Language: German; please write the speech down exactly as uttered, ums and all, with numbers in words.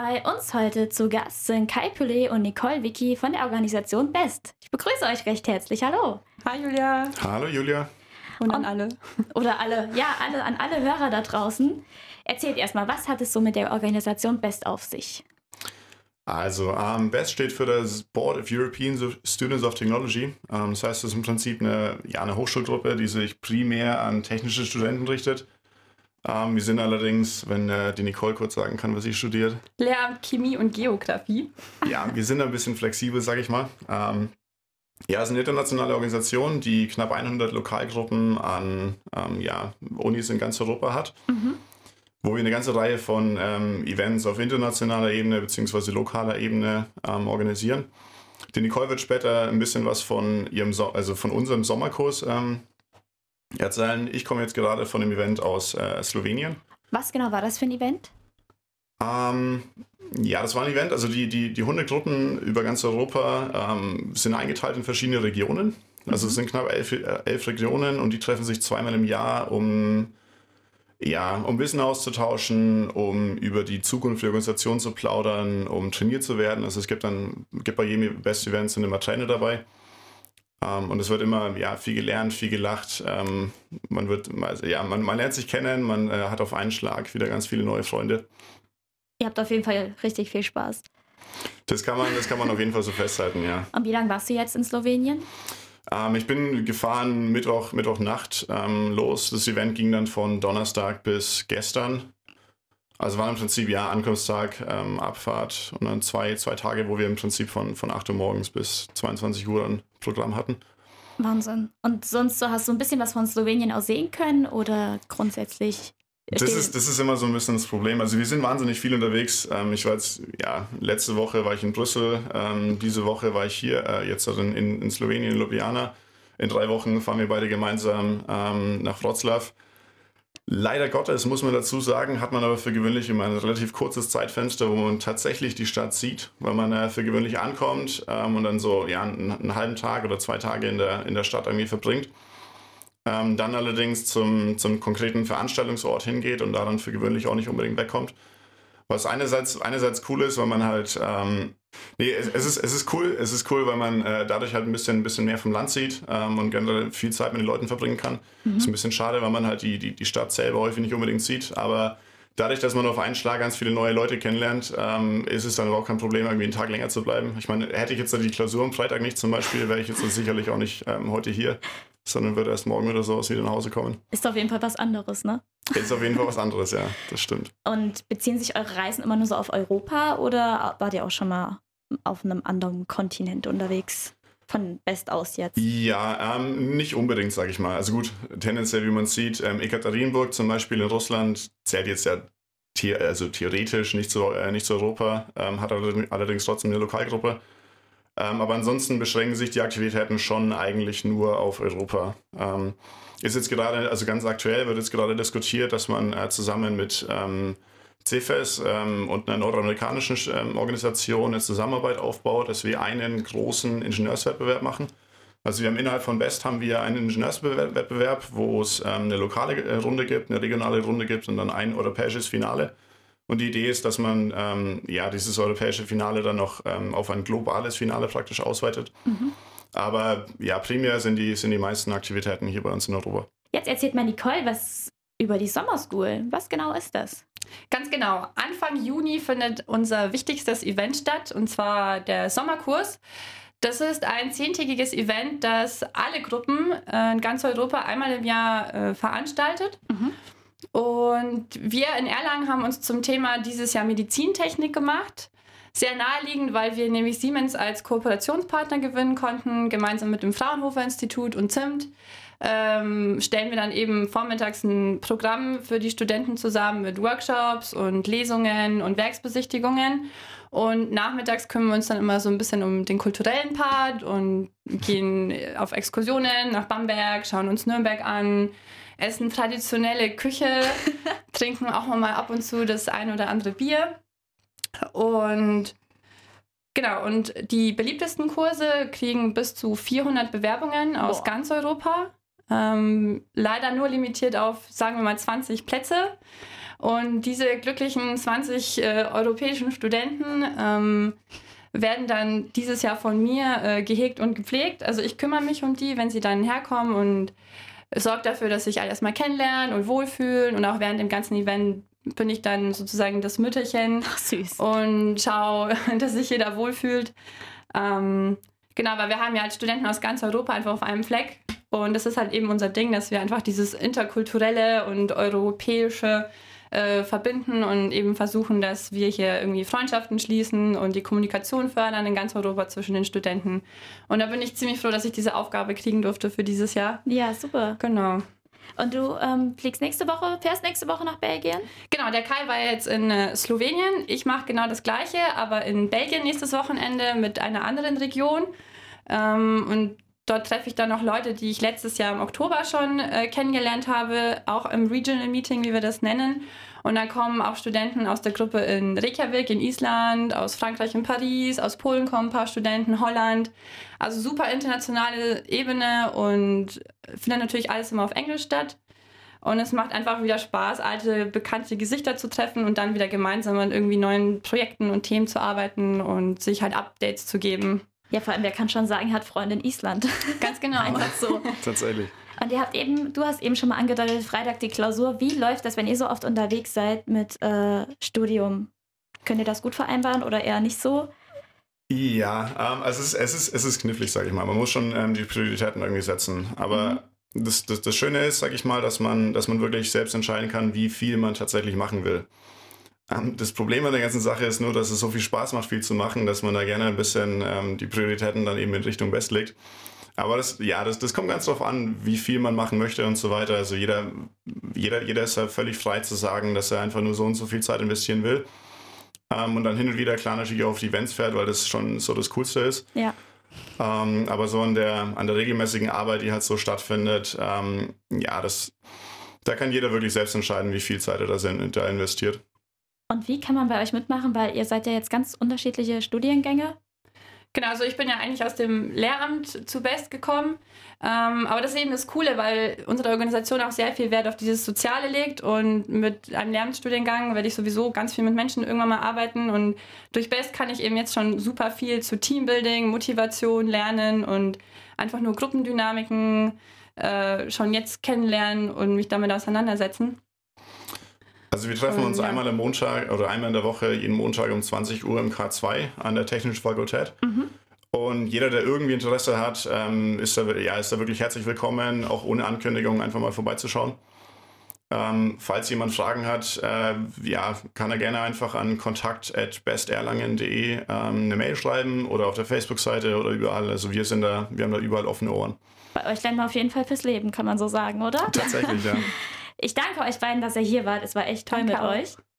Bei uns heute zu Gast sind Kai Pullet und Nicole Wicki von der Organisation BEST. Ich begrüße euch recht herzlich. Hallo. Hi Julia. Hallo Julia. Und an alle. Oder alle, ja, alle, an alle Hörer da draußen. Erzählt erstmal, was hat es so mit der Organisation BEST auf sich? Also, ähm, BEST steht für das Board of European Students of Technology. Ähm, das heißt, es ist im Prinzip eine, ja, eine Hochschulgruppe, die sich primär an technische Studenten richtet. Ähm, wir sind allerdings, wenn äh, die Nicole kurz sagen kann, was sie studiert. Lehramt Chemie und Geografie. Ja, wir sind ein bisschen flexibel, sag ich mal. Ähm, ja, es ist eine internationale Organisation, die knapp hundert Lokalgruppen an ähm, ja, Unis in ganz Europa hat. Mhm. Wo wir eine ganze Reihe von ähm, Events auf internationaler Ebene bzw. lokaler Ebene ähm, organisieren. Die Nicole wird später ein bisschen was von ihrem so- also von unserem Sommerkurs ähm, erzählen. Ich komme jetzt gerade von einem Event aus äh, Slowenien. Was genau war das für ein Event? Ähm, ja, das war ein Event, also die, die, die Hundegruppen über ganz Europa ähm, sind eingeteilt in verschiedene Regionen. Also es sind knapp elf, äh, elf Regionen und die treffen sich zweimal im Jahr, um Ja, um Wissen auszutauschen, um über die Zukunft der Organisation zu plaudern, um trainiert zu werden. Also es gibt dann, gibt bei jedem Best-Event sind immer Trainer dabei. Ähm, und es wird immer ja, viel gelernt, viel gelacht. Ähm, man, wird, also, ja, man, man lernt sich kennen, man äh, hat auf einen Schlag wieder ganz viele neue Freunde. Ihr habt auf jeden Fall richtig viel Spaß. Das kann man, das kann man auf jeden Fall so festhalten, ja. Und wie lange warst du jetzt in Slowenien? Ähm, ich bin gefahren Mittwoch, Mittwochnacht ähm, los. Das Event ging dann von Donnerstag bis gestern. Also war im Prinzip ja Ankunftstag, ähm, Abfahrt und dann zwei, zwei Tage, wo wir im Prinzip von, von acht Uhr morgens bis zweiundzwanzig Uhr ein Programm hatten. Wahnsinn. Und sonst so hast du ein bisschen was von Slowenien aus sehen können oder grundsätzlich? Das ist, das ist immer so ein bisschen das Problem. Also wir sind wahnsinnig viel unterwegs. Ähm, ich war jetzt, ja, letzte Woche war ich in Brüssel, ähm, diese Woche war ich hier, äh, jetzt in, in, in Slowenien, in Ljubljana. In drei Wochen fahren wir beide gemeinsam ähm, nach Wroclaw. Leider Gottes, muss man dazu sagen, hat man aber für gewöhnlich immer ein relativ kurzes Zeitfenster, wo man tatsächlich die Stadt sieht, weil man äh, für gewöhnlich ankommt ähm, und dann so ja, einen, einen halben Tag oder zwei Tage in der, in der Stadt irgendwie verbringt. Ähm, dann allerdings zum, zum konkreten Veranstaltungsort hingeht und da dann für gewöhnlich auch nicht unbedingt wegkommt. Was einerseits, einerseits cool ist, weil man halt, ähm, nee, es, es, ist, es ist cool, es ist cool, weil man äh, dadurch halt ein bisschen, ein bisschen mehr vom Land sieht ähm, und generell viel Zeit mit den Leuten verbringen kann. Mhm. Ist ein bisschen schade, weil man halt die, die, die Stadt selber häufig nicht unbedingt sieht, aber dadurch, dass man auf einen Schlag ganz viele neue Leute kennenlernt, ähm, ist es dann überhaupt kein Problem, irgendwie einen Tag länger zu bleiben. Ich meine, hätte ich jetzt die Klausur am Freitag nicht zum Beispiel, wäre ich jetzt sicherlich auch nicht ähm, heute hier, sondern würde erst morgen oder sowas wieder nach Hause kommen. Ist auf jeden Fall was anderes, ne? Ist auf jeden Fall was anderes, ja, das stimmt. Und beziehen sich eure Reisen immer nur so auf Europa oder wart ihr auch schon mal auf einem anderen Kontinent unterwegs? Von Best aus jetzt? Ja, ähm, nicht unbedingt, sage ich mal. Also gut, tendenziell, wie man sieht, ähm, Ekaterinburg zum Beispiel in Russland zählt jetzt ja the- also theoretisch nicht zu, äh, nicht zu Europa, ähm, hat allerdings trotzdem eine Lokalgruppe. Ähm, aber ansonsten beschränken sich die Aktivitäten schon eigentlich nur auf Europa. Ähm, ist jetzt gerade, also ganz aktuell wird jetzt gerade diskutiert, dass man äh, zusammen mit ähm, C F E S ähm, und einer nordamerikanischen ähm, Organisation eine Zusammenarbeit aufbaut, dass wir einen großen Ingenieurswettbewerb machen. Also wir haben innerhalb von BEST haben wir einen Ingenieurswettbewerb, wo es ähm, eine lokale äh, Runde gibt, eine regionale Runde gibt und dann ein europäisches Finale. Und die Idee ist, dass man ähm, ja, dieses europäische Finale dann noch ähm, auf ein globales Finale praktisch ausweitet. Mhm. Aber ja, primär sind die, sind die meisten Aktivitäten hier bei uns in Europa. Jetzt erzählt mal Nicole was über die Summer School. Was genau ist das? Ganz genau. Anfang Juni findet unser wichtigstes Event statt, und zwar der Sommerkurs. Das ist ein zehntägiges Event, das alle Gruppen in ganz Europa einmal im Jahr äh, veranstaltet. Mhm. Und wir in Erlangen haben uns zum Thema dieses Jahr Medizintechnik gemacht. Sehr naheliegend, weil wir nämlich Siemens als Kooperationspartner gewinnen konnten, gemeinsam mit dem Fraunhofer Institut und ZIMT. Ähm, stellen wir dann eben vormittags ein Programm für die Studenten zusammen mit Workshops und Lesungen und Werksbesichtigungen. Und nachmittags kümmern wir uns dann immer so ein bisschen um den kulturellen Part und gehen auf Exkursionen nach Bamberg, schauen uns Nürnberg an, essen traditionelle Küche, trinken auch mal ab und zu das ein oder andere Bier. Und genau, und die beliebtesten Kurse kriegen bis zu vierhundert Bewerbungen aus Boah. ganz Europa. Ähm, leider nur limitiert auf, sagen wir mal, zwanzig Plätze. Und diese glücklichen zwanzig äh, europäischen Studenten ähm, werden dann dieses Jahr von mir äh, gehegt und gepflegt. Also ich kümmere mich um die, wenn sie dann herkommen und sorge dafür, dass sich alle erstmal kennenlernen und wohlfühlen. Und auch während dem ganzen Event bin ich dann sozusagen das Mütterchen. Ach, süß. Und schaue, dass sich jeder wohlfühlt. Ähm, genau, weil wir haben ja als Studenten aus ganz Europa einfach auf einem Fleck. Und das ist halt eben unser Ding, dass wir einfach dieses interkulturelle und europäische äh, verbinden und eben versuchen, dass wir hier irgendwie Freundschaften schließen und die Kommunikation fördern in ganz Europa zwischen den Studenten. Und da bin ich ziemlich froh, dass ich diese Aufgabe kriegen durfte für dieses Jahr. Ja, super. Genau. Und du ähm, fliegst nächste Woche, fährst nächste Woche nach Belgien? Genau, der Kai war jetzt in äh, Slowenien. Ich mache genau das Gleiche, aber in Belgien nächstes Wochenende mit einer anderen Region. Ähm, und dort treffe ich dann noch Leute, die ich letztes Jahr im Oktober schon äh, kennengelernt habe, auch im Regional Meeting, wie wir das nennen. Und dann kommen auch Studenten aus der Gruppe in Reykjavik, in Island, aus Frankreich in Paris, aus Polen kommen ein paar Studenten, Holland. Also super internationale Ebene und findet natürlich alles immer auf Englisch statt. Und es macht einfach wieder Spaß, alte, bekannte Gesichter zu treffen und dann wieder gemeinsam an irgendwie neuen Projekten und Themen zu arbeiten und sich halt Updates zu geben. Ja, vor allem, wer kann schon sagen, hat Freunde in Island. Ganz genau. Einfach so. Tatsächlich. Und ihr habt eben, du hast eben schon mal angedeutet, Freitag die Klausur. Wie läuft das, wenn ihr so oft unterwegs seid mit äh, Studium? Könnt ihr das gut vereinbaren oder eher nicht so? Ja, ähm, also es ist, es, ist, es ist knifflig, sage ich mal. Man muss schon ähm, die Prioritäten irgendwie setzen. Aber mhm. das, das, das Schöne ist, sage ich mal, dass man, dass man wirklich selbst entscheiden kann, wie viel man tatsächlich machen will. Ähm, das Problem an der ganzen Sache ist nur, dass es so viel Spaß macht, viel zu machen, dass man da gerne ein bisschen ähm, die Prioritäten dann eben in Richtung West legt. Aber das, ja, das, das kommt ganz drauf an, wie viel man machen möchte und so weiter. Also jeder, jeder, jeder ist ja völlig frei zu sagen, dass er einfach nur so und so viel Zeit investieren will. Ähm, und dann hin und wieder klar natürlich auch auf die Events fährt, weil das schon so das Coolste ist. Ja. Ähm, aber so an der, an der regelmäßigen Arbeit, die halt so stattfindet, ähm, ja, das, da kann jeder wirklich selbst entscheiden, wie viel Zeit er da, da investiert. Und wie kann man bei euch mitmachen? Weil ihr seid ja jetzt ganz unterschiedliche Studiengänge. Genau, also ich bin ja eigentlich aus dem Lehramt zu Best gekommen, ähm, aber das ist eben das Coole, weil unsere Organisation auch sehr viel Wert auf dieses Soziale legt und mit einem Lehramtsstudiengang werde ich sowieso ganz viel mit Menschen irgendwann mal arbeiten und durch Best kann ich eben jetzt schon super viel zu Teambuilding, Motivation lernen und einfach nur Gruppendynamiken äh, schon jetzt kennenlernen und mich damit auseinandersetzen. Also wir treffen uns ja. einmal im Montag oder einmal in der Woche, jeden Montag um zwanzig Uhr im K zwei an der Technischen Fakultät. Mhm. Und jeder, der irgendwie Interesse hat, ähm, ist, da, ja, ist da wirklich herzlich willkommen, auch ohne Ankündigung einfach mal vorbeizuschauen. Ähm, falls jemand Fragen hat, äh, ja, kann er gerne einfach an kontakt at besterlangen punkt de ähm, eine Mail schreiben oder auf der Facebook-Seite oder überall. Also wir sind da, wir haben da überall offene Ohren. Bei euch lernt man auf jeden Fall fürs Leben, kann man so sagen, oder? Tatsächlich, ja. Ich danke euch beiden, dass ihr hier wart. Es war echt toll danke mit auch. euch.